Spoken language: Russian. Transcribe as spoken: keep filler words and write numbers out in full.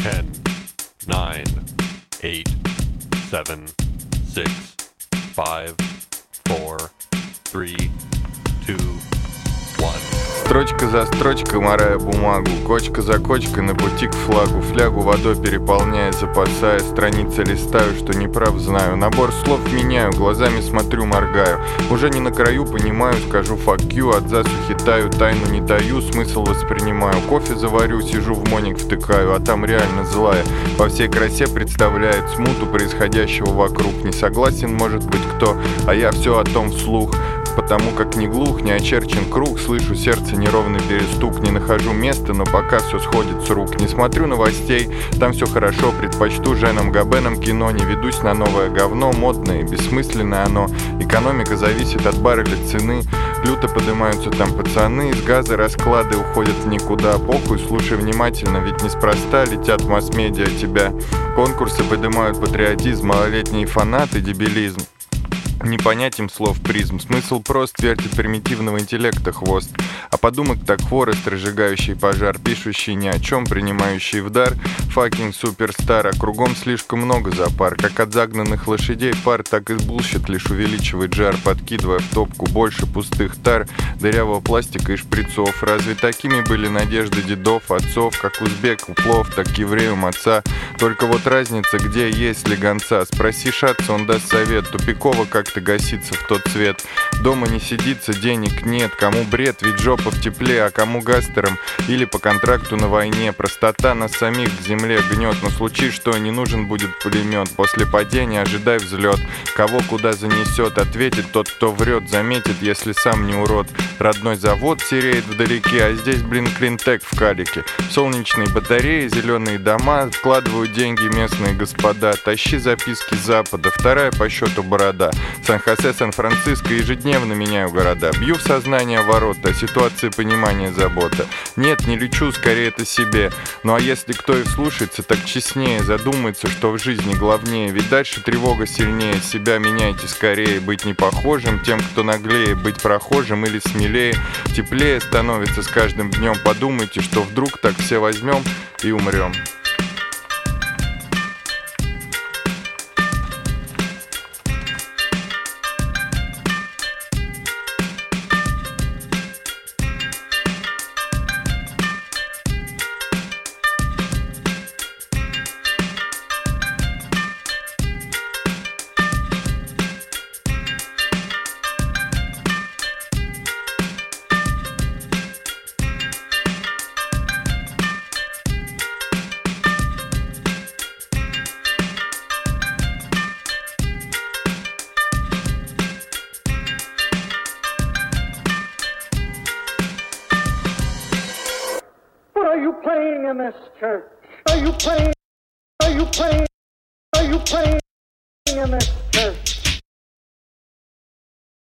ten, nine, eight, seven, six, five, four, three, two, one. Строчка за строчкой морая бумагу, кочка за кочкой на пути к флагу, флягу водой переполняя, запасая, страницы листаю, что неправ знаю, набор слов меняю, глазами смотрю, моргаю, уже не на краю понимаю, скажу fuck you, от засухи таю, тайну не таю, смысл воспринимаю, кофе заварю, сижу в моник втыкаю, а там реально злая, во всей красе представляет смуту происходящего вокруг, не согласен может быть кто, а я все о том вслух. Потому как не глух, не очерчен круг, слышу сердце неровный перестук, не нахожу места, но пока все сходит с рук. Не смотрю новостей, там все хорошо, предпочту Женом Габеном кино, не ведусь на новое говно, модное и бессмысленное оно. Экономика зависит от барреля цены, люто поднимаются там пацаны, из газа расклады уходят в никуда. Похуй, слушай внимательно, ведь неспроста летят в масс-медиа тебя. Конкурсы поднимают патриотизм, малолетние фанаты, дебилизм. Не понять им слов призм, смысл прост, вертит примитивного интеллекта хвост. А подумок так хворост, разжигающий пожар, пишущий ни о чем, принимающий в дар. Факинг суперстар, а кругом слишком много запар. Как от загнанных лошадей пар, так и булщит лишь увеличивает жар, подкидывая в топку больше пустых тар, дырявого пластика и шприцов. Разве такими были надежды дедов, отцов, как узбек у плов, так евреям отца? Только вот разница, где есть ли гонца. Спроси шатца, он даст совет, тупиково как-то гасится в тот цвет. Дома не сидится, денег нет, кому бред, ведь жопа в тепле, а кому гастером или по контракту на войне. Простота нас самих к земле гнет, но случись что, не нужен будет пулемет. После падения ожидай взлет, кого куда занесет, ответит тот, кто врет, заметит, если сам не урод. Родной завод сереет вдалеке, а здесь, блин, клинтек в калике. Солнечные батареи, зеленые дома, вкладывают деньги местные господа. Тащи записки запада, вторая по счету борода. Сан-Хосе, Сан-Франциско, ежедневно меняю города. Бью в сознание ворота, ситуации понимания, забота. Нет, не лечу, скорее это себе. Ну а если кто и вслушается, так честнее задумается, что в жизни главнее. Ведь дальше тревога сильнее, себя меняйте скорее. Быть не похожим, тем, кто наглее, быть прохожим или смелее. Теплее становится с каждым днем. Подумайте, что вдруг так все возьмем и умрем. Are you playing in this church? Are you playing? Are you playing? Are you playing in this church?